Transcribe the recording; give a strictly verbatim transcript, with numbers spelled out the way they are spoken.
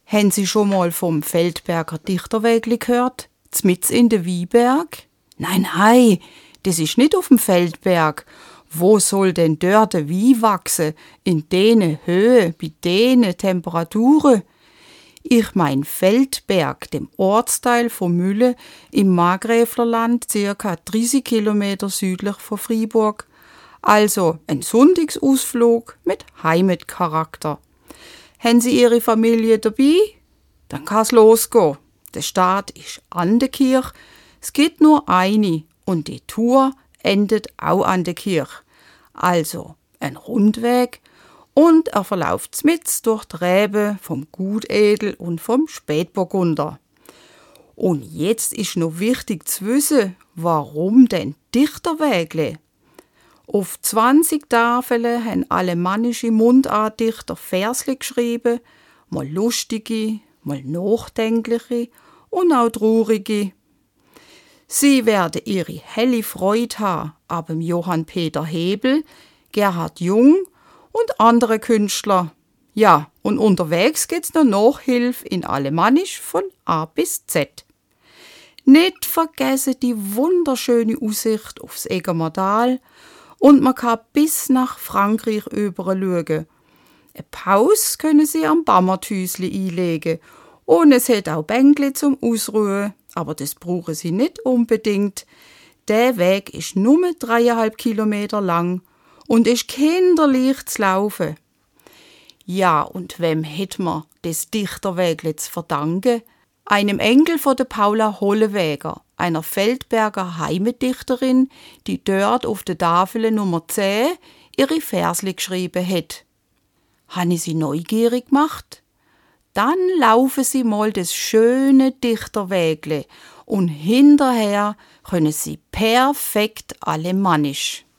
Haben Sie schon mal vom Feldberger Dichterwägli gehört? Zmitz in de Wieberg? Nein, nein, das ist nicht auf dem Feldberg. Wo soll denn dort de Wie wachsen? In dene Höhe, bei dene Temperaturen? Ich mein Feldberg, dem Ortsteil von Mülle im Markgräflerland, circa dreißig Kilometer südlich von Fribourg. Also ein Sonntagsausflug mit Heimatcharakter. Haben Sie Ihre Familie dabei? Dann kann's losgehen. Der Start ist an der Kirche. Es gibt nur eine und die Tour endet auch an der Kirche. Also ein Rundweg und er verläuft mitten durch die Reben vom Gutedel und vom Spätburgunder. Und jetzt ist noch wichtig zu wissen, warum denn Dichterwägle? Auf zwanzig Tafeln haben alemannische Mundartdichter Versli geschrieben, mal lustige, mal nachdenkliche und auch traurige. Sie werden ihre helle Freude haben, aber Johann Peter Hebel, Gerhard Jung und andere Künstler. Ja, und unterwegs gibt's noch Nachhilfe in Alemannisch von A bis Z. Nicht vergessen die wunderschöne Aussicht aufs Egermerdal und man kann bis nach Frankreich überschauen. Eine Pause können Sie am Bammerthüsli einlegen und es hat auch Bänkli zum Ausruhen, aber das brauchen Sie nicht unbedingt. Der Weg ist nur dreieinhalb Kilometer lang und ist kinderleicht zu laufen. Ja, und wem hätt man das Dichterwägle zu verdanken? Einem Enkel von der Paula Hollewäger, einer Feldberger Heimatdichterin, die dort auf der Tafel Nummer zehn ihre Versli geschrieben hat. Habe ich Sie neugierig gemacht? Dann laufen Sie mal das schöne Dichterwägle und hinterher können Sie perfekt Alemannisch.